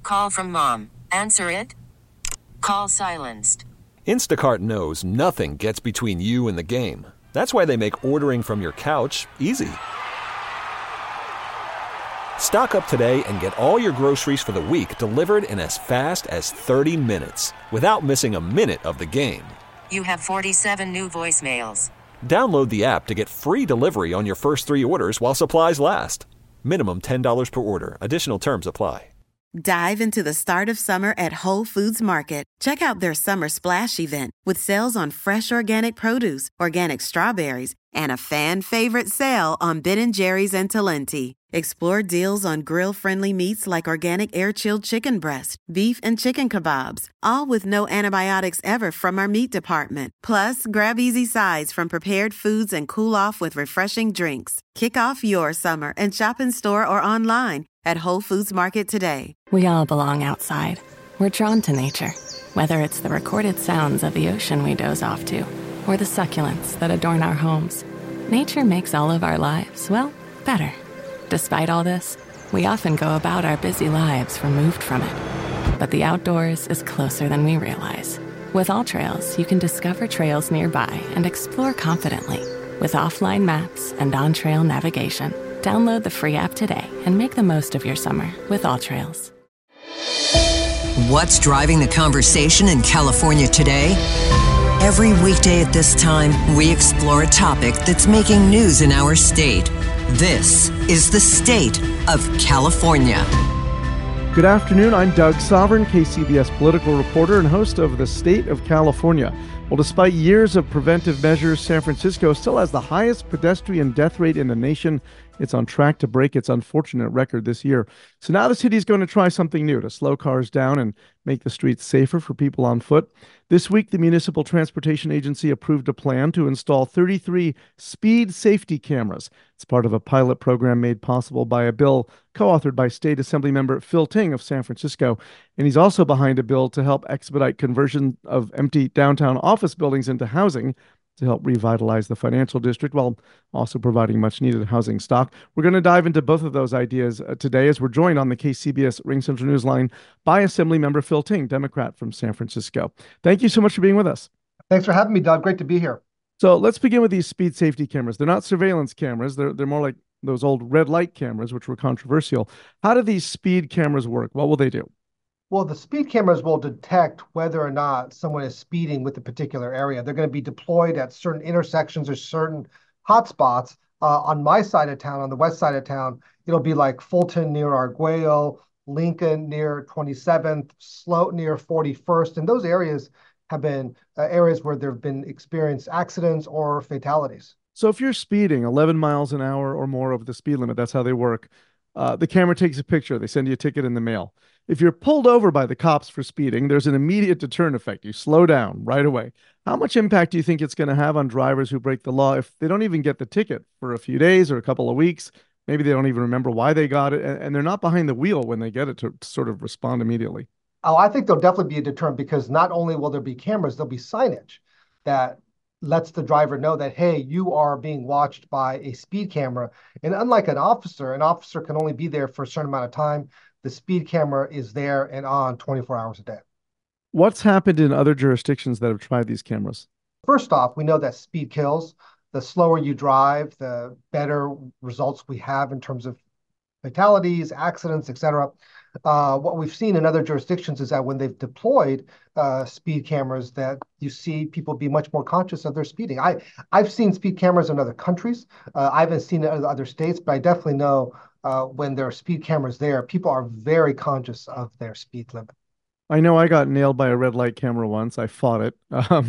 Call from mom. Answer it. Call silenced. Instacart knows nothing gets between you and the game. That's why they make ordering from your couch easy. Stock up today and get all your groceries for the week delivered in as fast as 30 minutes without missing a minute of the game. You have 47 new voicemails. Download the app to get free delivery on your first 3 orders while supplies last. Minimum $10 per order. Additional terms apply. Dive into the start of summer at Whole Foods Market. Check out their Summer Splash event with sales on fresh organic produce, organic strawberries, and a fan-favorite sale on Ben & Jerry's and Talenti. Explore deals on grill-friendly meats like organic air-chilled chicken breast, beef and chicken kebabs, all with no antibiotics ever from our meat department. Plus, grab easy sides from prepared foods and cool off with refreshing drinks. Kick off your summer and shop in store or online at Whole Foods Market today. We all belong outside. We're drawn to nature, whether it's the recorded sounds of the ocean we doze off to, or the succulents that adorn our homes. Nature makes all of our lives, well, better. Despite all this, we often go about our busy lives removed from it. But the outdoors is closer than we realize. With AllTrails, you can discover trails nearby and explore confidently. With offline maps and on-trail navigation, download the free app today and make the most of your summer with AllTrails. What's driving the conversation in California today? Every weekday at this time, we explore a topic that's making news in our state. This is the State of California. Good afternoon. I'm Doug Sovern, KCBS political reporter and host of the State of California. Well, despite years of preventive measures, San Francisco still has the highest pedestrian death rate in the nation. It's on track to break its unfortunate record this year. So now the city is going to try something new to slow cars down and make the streets safer for people on foot. This week, the Municipal Transportation Agency approved a plan to install 33 speed safety cameras. It's part of a pilot program made possible by a bill co-authored by State Assemblymember Phil Ting of San Francisco. And he's also behind a bill to help expedite conversion of empty downtown office buildings into housing to help revitalize the financial district while also providing much needed housing stock. We're going to dive into both of those ideas today as we're joined on the KCBS Ring Central Newsline by Assemblymember Phil Ting, Democrat from San Francisco. Thank you so much for being with us. Thanks for having me, Doug. Great to be here. So let's begin with these speed safety cameras. They're not surveillance cameras. They're more like those old red light cameras, which were controversial. How do these speed cameras work? What will they do? Well, the speed cameras will detect whether or not someone is speeding with a particular area. They're going to be deployed at certain intersections or certain hotspots. On my side of town, on the west side of town, it'll be like Fulton near Arguello, Lincoln near 27th, Sloat near 41st. And those areas have been areas where there have been experienced accidents or fatalities. So if you're speeding 11 miles an hour or more over the speed limit, that's how they work. The camera takes a picture. They send you a ticket in the mail. If you're pulled over by the cops for speeding, there's an immediate deterrent effect. You slow down right away. How much impact do you think it's going to have on drivers who break the law if they don't even get the ticket for a few days or a couple of weeks? Maybe they don't even remember why they got it, and they're not behind the wheel when they get it to sort of respond immediately. Oh, I think there'll definitely be a deterrent because not only will there be cameras, there'll be signage that lets the driver know that, hey, you are being watched by a speed camera. And unlike an officer can only be there for a certain amount of time. The speed camera is there and on 24 hours a day. What's happened in other jurisdictions that have tried these cameras? First off, we know that speed kills. The slower you drive, the better results we have in terms of fatalities, accidents, etc. What we've seen in other jurisdictions is that when they've deployed speed cameras, that you see people be much more conscious of their speeding. I've seen speed cameras in other countries. I haven't seen it in other states, but I definitely know when there are speed cameras there, people are very conscious of their speed limit. I know I got nailed by a red light camera once. I fought it.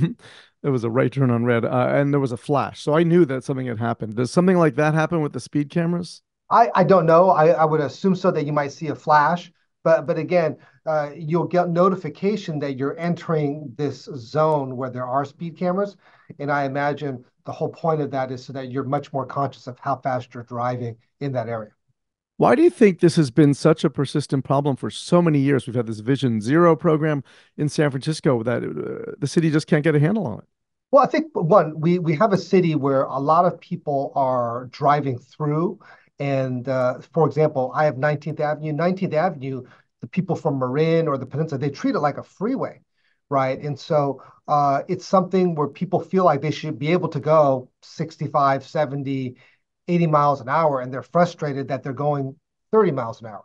It was a right turn on red, and there was a flash. So I knew that something had happened. Does something like that happen with the speed cameras? I don't know. I would assume so, that you might see a flash. But again, you'll get notification that you're entering this zone where there are speed cameras. And I imagine the whole point of that is so that you're much more conscious of how fast you're driving in that area. Why do you think this has been such a persistent problem for so many years? We've had this Vision Zero program in San Francisco that the city just can't get a handle on it. Well, I think, one, we have a city where a lot of people are driving through. And for example, I have 19th Avenue. 19th Avenue the people from Marin or the Peninsula, they treat it like a freeway, right? And so it's something where people feel like they should be able to go 65, 70, 80 miles an hour, and they're frustrated that they're going 30 miles an hour.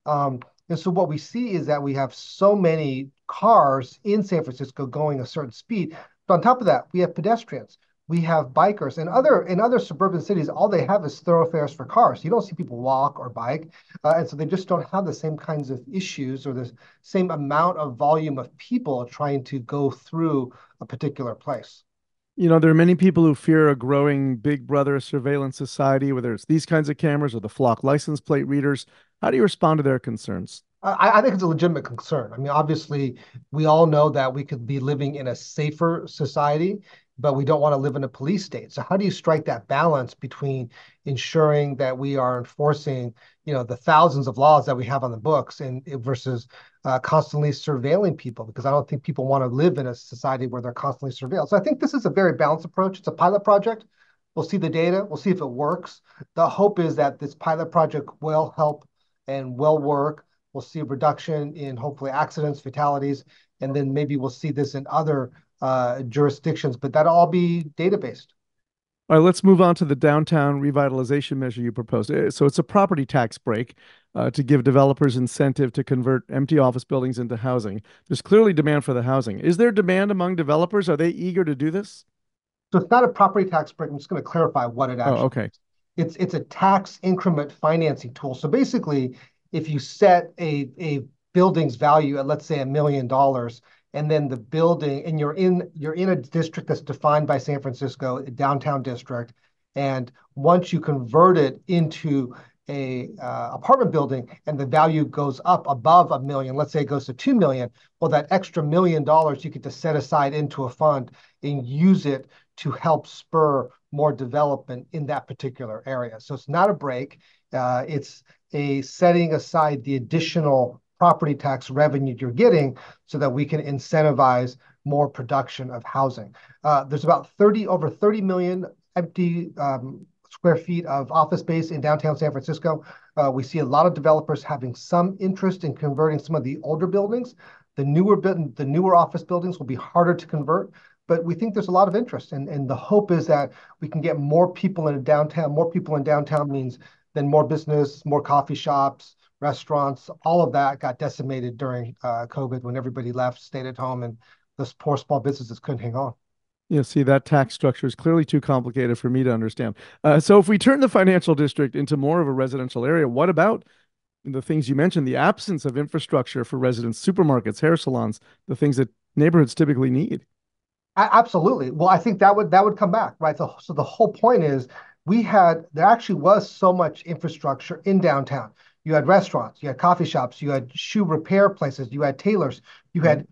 And so what we see is that we have so many cars in San Francisco going a certain speed. But on top of that, we have pedestrians. We have bikers. And in other suburban cities, all they have is thoroughfares for cars. You don't see people walk or bike. And so they just don't have the same kinds of issues or the same amount of volume of people trying to go through a particular place. There are many people who fear a growing Big Brother surveillance society, whether it's these kinds of cameras or the flock license plate readers. How do you respond to their concerns? I think it's a legitimate concern. I mean, obviously, we all know that we could be living in a safer society, but we don't want to live in a police state. So how do you strike that balance between ensuring that we are enforcing, the thousands of laws that we have on the books and versus constantly surveilling people? Because I don't think people want to live in a society where they're constantly surveilled. So I think this is a very balanced approach. It's a pilot project. We'll see the data. We'll see if it works. The hope is that this pilot project will help and will work. We'll see a reduction in hopefully accidents, fatalities, and then maybe we'll see this in other jurisdictions, but that'll all be data-based. All right, let's move on to the downtown revitalization measure you proposed. So it's a property tax break to give developers incentive to convert empty office buildings into housing. There's clearly demand for the housing. Is there demand among developers? Are they eager to do this? So it's not a property tax break. I'm just going to clarify what it actually okay. is. It's a tax increment financing tool. So basically, if you set a building's value at, let's say, $1 million, and then the building, and you're in a district that's defined by San Francisco, a downtown district, and once you convert it into a apartment building and the value goes up above $1 million, let's say it goes to $2 million, well, that extra $1 million you get to set aside into a fund and use it to help spur more development in that particular area. So it's not a break. It's a setting aside the additional property tax revenue you're getting so that we can incentivize more production of housing. There's about over 30 million empty square feet of office space in downtown San Francisco. We see a lot of developers having some interest in converting some of the older buildings. The newer office buildings will be harder to convert, but we think there's a lot of interest. And the hope is that we can get more people in downtown. More people in downtown means then more business, more coffee shops, restaurants. All of that got decimated during COVID when everybody left, stayed at home, and those poor small businesses couldn't hang on. See, that tax structure is clearly too complicated for me to understand. So if we turn the financial district into more of a residential area, what about the things you mentioned, the absence of infrastructure for residents, supermarkets, hair salons, the things that neighborhoods typically need? Absolutely. Well, I think that would come back, right? So the whole point is there actually was so much infrastructure in downtown. You had restaurants, you had coffee shops, you had shoe repair places, you had tailors, you had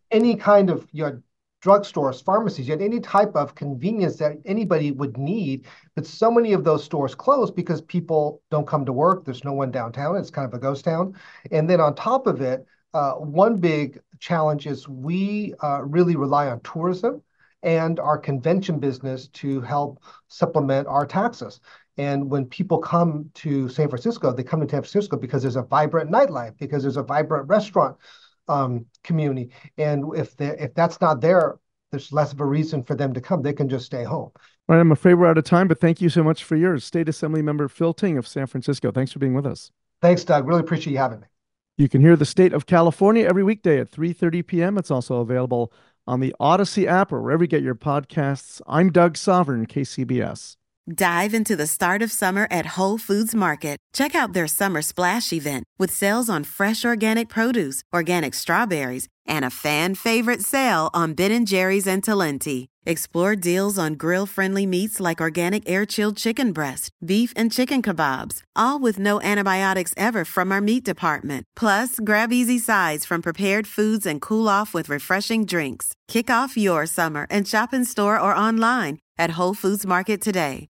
you had drugstores, pharmacies, you had any type of convenience that anybody would need. But so many of those stores closed because people don't come to work. There's no one downtown. It's kind of a ghost town. And then on top of it, one big challenge is we really rely on tourism and our convention business to help supplement our taxes. And when people come to San Francisco, they come to San Francisco because there's a vibrant nightlife, because there's a vibrant restaurant community. And if that's not there, there's less of a reason for them to come. They can just stay home. All right, I'm afraid we're out of time, but thank you so much for yours. State Assembly Member Phil Ting of San Francisco. Thanks for being with us. Thanks, Doug. Really appreciate you having me. You can hear the State of California every weekday at 3:30 p.m. It's also available on the Odyssey app or wherever you get your podcasts. I'm Doug Sovern, KCBS. Dive into the start of summer at Whole Foods Market. Check out their Summer Splash event with sales on fresh organic produce, organic strawberries, and a fan-favorite sale on Ben & Jerry's and Talenti. Explore deals on grill-friendly meats like organic air-chilled chicken breast, beef and chicken kebabs, all with no antibiotics ever from our meat department. Plus, grab easy sides from prepared foods and cool off with refreshing drinks. Kick off your summer and shop in store or online at Whole Foods Market today.